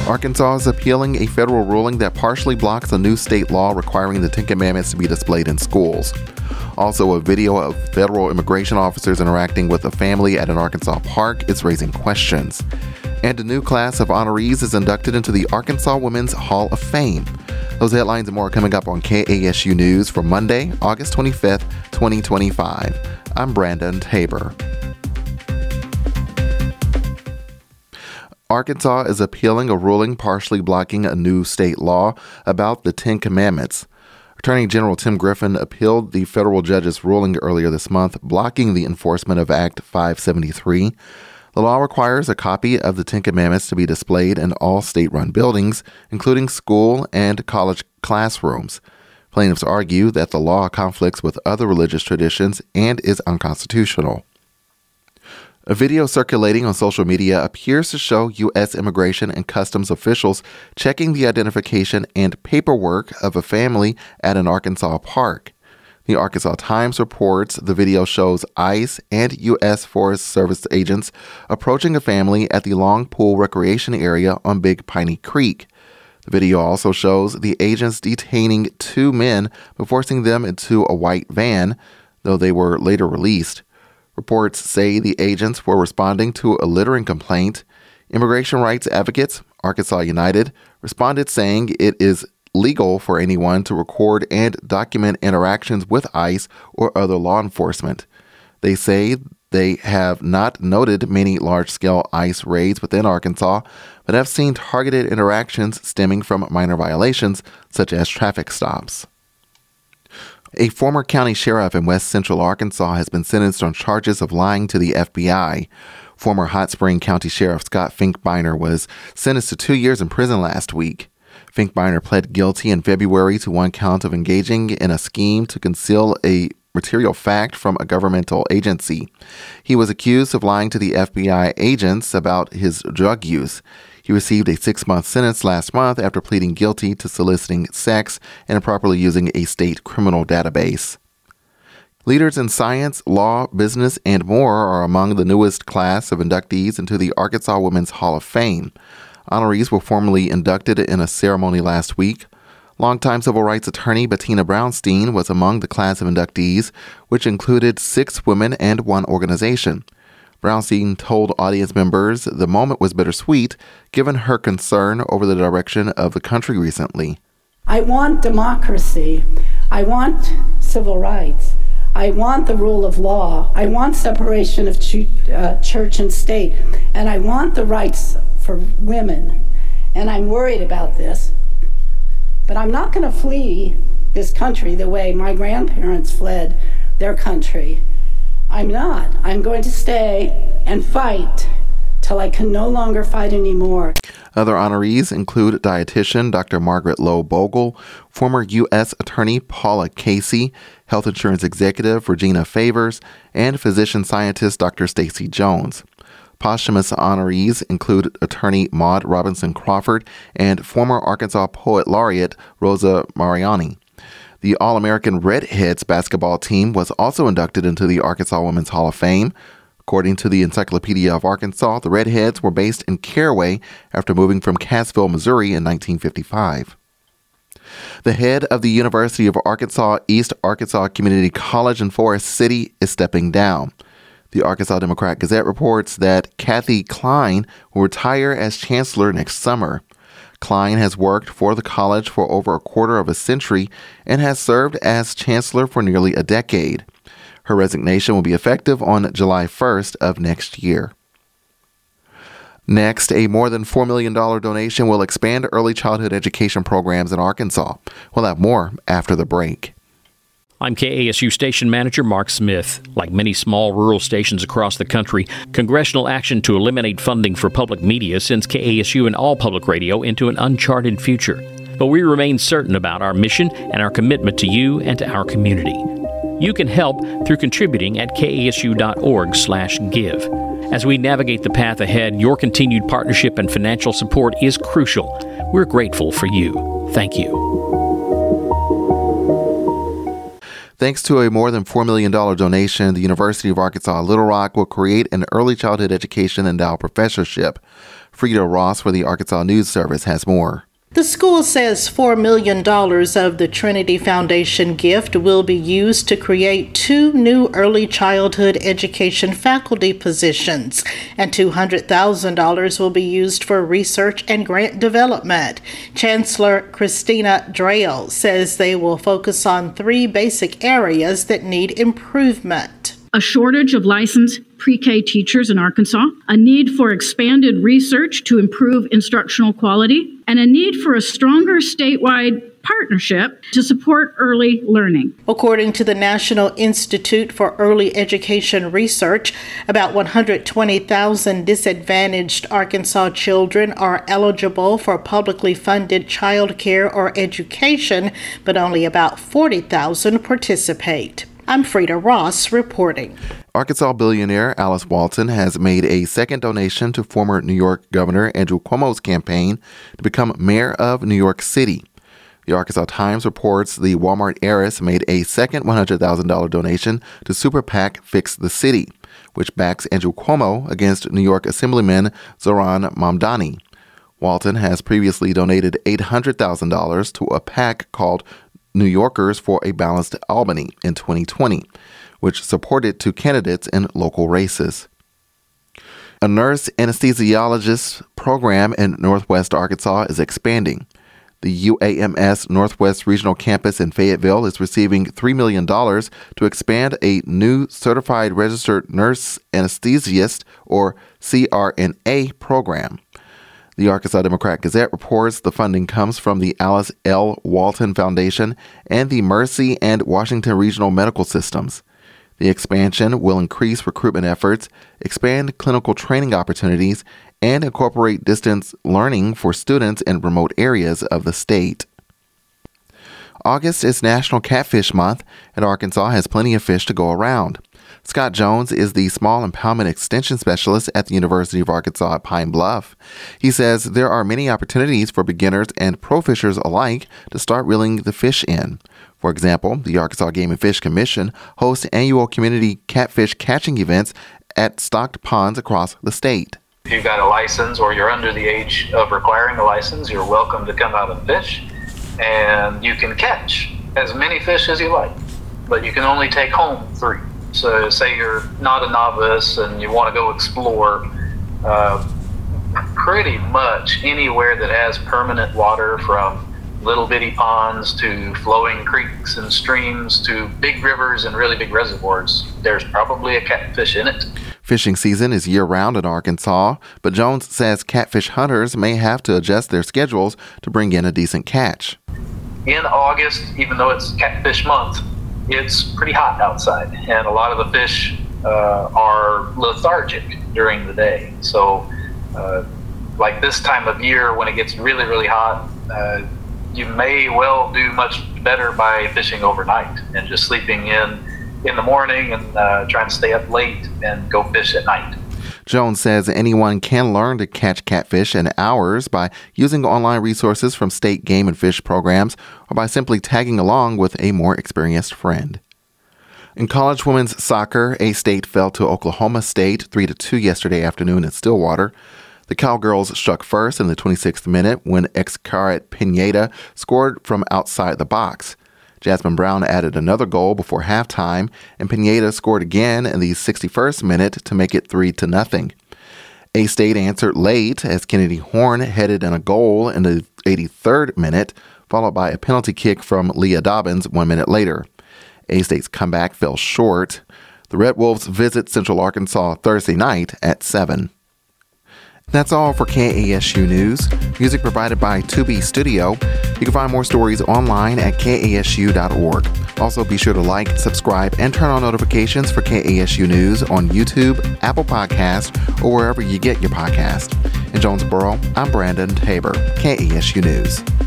Arkansas is appealing a federal ruling that partially blocks a new state law requiring the Ten Commandments to be displayed in schools. Also, a video of federal immigration officers interacting with a family at an Arkansas park is raising questions. And a new class of honorees is inducted into the Arkansas Women's Hall of Fame. Those headlines and more are coming up on KASU News for Monday, August 25th, 2025. I'm Brandon Tabor. Arkansas is appealing a ruling partially blocking a new state law about the Ten Commandments. Attorney General Tim Griffin appealed the federal judge's ruling earlier this month, blocking the enforcement of Act 573. The law requires a copy of the Ten Commandments to be displayed in all state-run buildings, including school and college classrooms. Plaintiffs argue that the law conflicts with other religious traditions and is unconstitutional. A video circulating on social media appears to show U.S. Immigration and Customs officials checking the identification and paperwork of a family at an Arkansas park. The Arkansas Times reports the video shows ICE and U.S. Forest Service agents approaching a family at the Long Pool Recreation Area on Big Piney Creek. The video also shows the agents detaining two men but forcing them into a white van, though they were later released. Reports say the agents were responding to a littering complaint. Immigration rights advocates, Arkansas United, responded saying it is legal for anyone to record and document interactions with ICE or other law enforcement. They say they have not noted many large-scale ICE raids within Arkansas, but have seen targeted interactions stemming from minor violations, such as traffic stops. A former county sheriff in West Central Arkansas has been sentenced on charges of lying to the FBI. Former Hot Spring County Sheriff Scott Finkbeiner was sentenced to 2 years in prison last week. Finkbeiner pled guilty in February to one count of engaging in a scheme to conceal a material fact from a governmental agency. He was accused of lying to the FBI agents about his drug use. He received a 6-month sentence last month after pleading guilty to soliciting sex and improperly using a state criminal database. Leaders in science, law, business, and more are among the newest class of inductees into the Arkansas Women's Hall of Fame. Honorees were formally inducted in a ceremony last week. Longtime civil rights attorney Bettina Brownstein was among the class of inductees, which included 6 women and 1 organization. Brownstein told audience members the moment was bittersweet, given her concern over the direction of the country recently. I want democracy. I want civil rights. I want the rule of law. I want separation of church and state. And I want the rights for women. And I'm worried about this. But I'm not going to flee this country the way my grandparents fled their country. I'm not. I'm going to stay and fight till I can no longer fight anymore. Other honorees include dietitian Dr. Margaret Lowe Bogle, former U.S. Attorney Paula Casey, health insurance executive Regina Favors, and physician scientist Dr. Stacy Jones. Posthumous honorees include attorney Maud Robinson Crawford and former Arkansas Poet Laureate Rosa Mariani. The All-American Redheads basketball team was also inducted into the Arkansas Women's Hall of Fame. According to the Encyclopedia of Arkansas, the Redheads were based in Caraway after moving from Cassville, Missouri in 1955. The head of the University of Arkansas East Arkansas Community College in Forest City is stepping down. The Arkansas Democrat-Gazette reports that Kathy Klein will retire as chancellor next summer. Klein has worked for the college for over a quarter of a century and has served as chancellor for nearly a decade. Her resignation will be effective on July 1st of next year. Next, a more than $4 million donation will expand early childhood education programs in Arkansas. We'll have more after the break. I'm KASU Station Manager Mark Smith. Like many small rural stations across the country, congressional action to eliminate funding for public media sends KASU and all public radio into an uncharted future. But we remain certain about our mission and our commitment to you and to our community. You can help through contributing at kasu.org/give. As we navigate the path ahead, your continued partnership and financial support is crucial. We're grateful for you. Thank you. Thanks to a more than $4 million donation, the University of Arkansas Little Rock will create an early childhood education endowed professorship. Frida Ross for the Arkansas News Service has more. The school says $4 million of the Trinity Foundation gift will be used to create 2 new early childhood education faculty positions, and $200,000 will be used for research and grant development. Chancellor Christina Drayle says they will focus on 3 basic areas that need improvement. A shortage of licensed pre-K teachers in Arkansas, a need for expanded research to improve instructional quality, and a need for a stronger statewide partnership to support early learning. According to the National Institute for Early Education Research, about 120,000 disadvantaged Arkansas children are eligible for publicly funded child care or education, but only about 40,000 participate. I'm Frida Ross reporting. Arkansas billionaire Alice Walton has made a second donation to former New York Governor Andrew Cuomo's campaign to become mayor of New York City. The Arkansas Times reports the Walmart heiress made a second $100,000 donation to Super PAC Fix the City, which backs Andrew Cuomo against New York Assemblyman Zohran Mamdani. Walton has previously donated $800,000 to a PAC called New Yorkers for a Balanced Albany in 2020, which supported 2 candidates in local races. A nurse anesthesiologist program in Northwest Arkansas is expanding. The UAMS Northwest Regional Campus in Fayetteville is receiving $3 million to expand a new Certified Registered Nurse Anesthesiast, or CRNA, program. The Arkansas Democrat-Gazette reports the funding comes from the Alice L. Walton Foundation and the Mercy and Washington Regional Medical Systems. The expansion will increase recruitment efforts, expand clinical training opportunities, and incorporate distance learning for students in remote areas of the state. August is National Catfish Month, and Arkansas has plenty of fish to go around. Scott Jones is the Small Impoundment Extension Specialist at the University of Arkansas at Pine Bluff. He says there are many opportunities for beginners and pro fishers alike to start reeling the fish in. For example, the Arkansas Game and Fish Commission hosts annual community catfish catching events at stocked ponds across the state. If you've got a license or you're under the age of requiring a license, you're welcome to come out and fish, and you can catch as many fish as you like, but you can only take home 3. So say you're not a novice and you want to go explore, pretty much anywhere that has permanent water, from little bitty ponds to flowing creeks and streams to big rivers and really big reservoirs, there's probably a catfish in it. Fishing season is year-round in Arkansas, but Jones says catfish hunters may have to adjust their schedules to bring in a decent catch. In August, even though it's catfish month, it's pretty hot outside, and a lot of the fish are lethargic during the day. So like this time of year when it gets really, really hot, you may well do much better by fishing overnight and just sleeping in the morning and trying to stay up late and go fish at night. Jones says anyone can learn to catch catfish in hours by using online resources from state game and fish programs or by simply tagging along with a more experienced friend. In college women's soccer, A-State fell to Oklahoma State 3-2 yesterday afternoon in Stillwater. The Cowgirls struck first in the 26th minute when ex-Caret Pineda scored from outside the box. Jasmine Brown added another goal before halftime, and Pineda scored again in the 61st minute to make it 3-0. A-State answered late as Kennedy Horn headed in a goal in the 83rd minute, followed by a penalty kick from Leah Dobbins 1 minute later. A-State's comeback fell short. The Red Wolves visit Central Arkansas Thursday night at 7. That's all for KASU News. Music provided by Tubi Studio. You can find more stories online at kasu.org. Also, be sure to like, subscribe, and turn on notifications for KASU News on YouTube, Apple Podcasts, or wherever you get your podcast. In Jonesboro, I'm Brandon Tabor, KASU News.